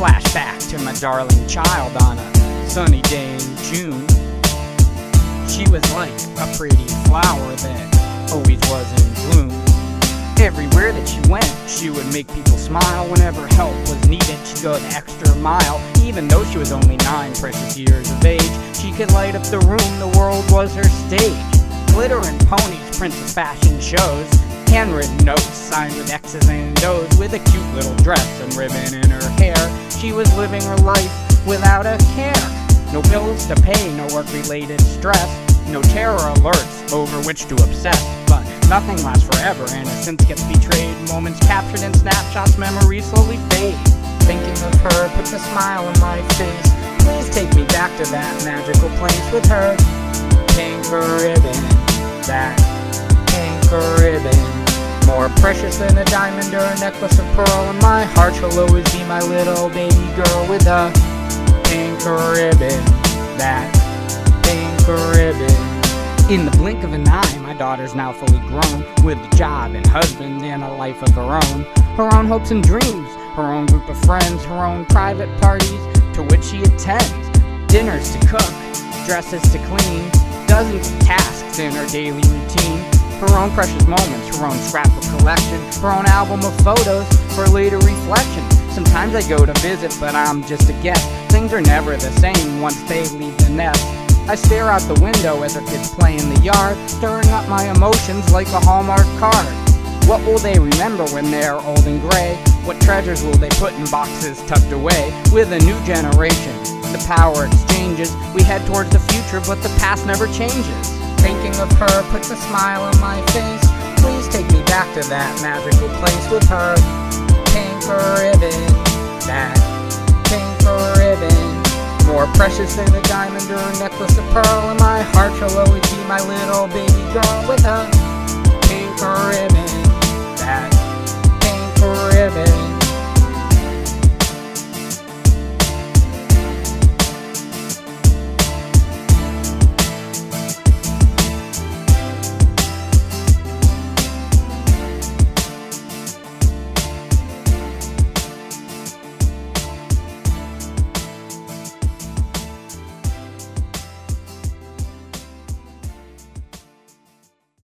Flashback to my darling child on a sunny day in June. She was like a pretty flower that always was in bloom. Everywhere that she went, she would make people smile. Whenever help was needed, she'd go the extra mile. Even though she was only 9 precious years of age, she could light up the room, the world was her stage. Glitter and ponies, princess fashion shows, handwritten notes signed with X's and O's. With a cute little dress and ribbon in her hair, she was living her life without a care. No bills to pay, no work-related stress, no terror alerts over which to obsess. But nothing lasts forever, innocence gets betrayed. Moments captured in snapshots, memories slowly fade. Thinking of her puts a smile on my face. Please take me back to that magical place with her pink ribbon, that pink ribbon. More precious than a diamond or a necklace of pearl. In my heart she'll always be my little baby girl with a pink ribbon, that pink ribbon. In the blink of an eye, my daughter's now fully grown, with a job and husband and a life of her own hopes and dreams, her own group of friends, her own private parties to which she attends, dinners to cook, dresses to clean, dozens of tasks in her daily routine, her own precious moments, her own scrapbook collection, her own album of photos for later reflection. Sometimes I go to visit, but I'm just a guest. Things are never the same once they leave the nest. I stare out the window as her kids play in the yard, stirring up my emotions like a Hallmark card. What will they remember when they're old and gray? What treasures will they put in boxes tucked away? With a new generation, the power exchanges. We head towards the future, but the past never changes. Thinking of her puts a smile on my face. Please take me back to that magical place with her pink ribbon, that pink ribbon. More precious than a diamond or a necklace of pearl. In my heart she'll always be my little baby girl with a pink ribbon.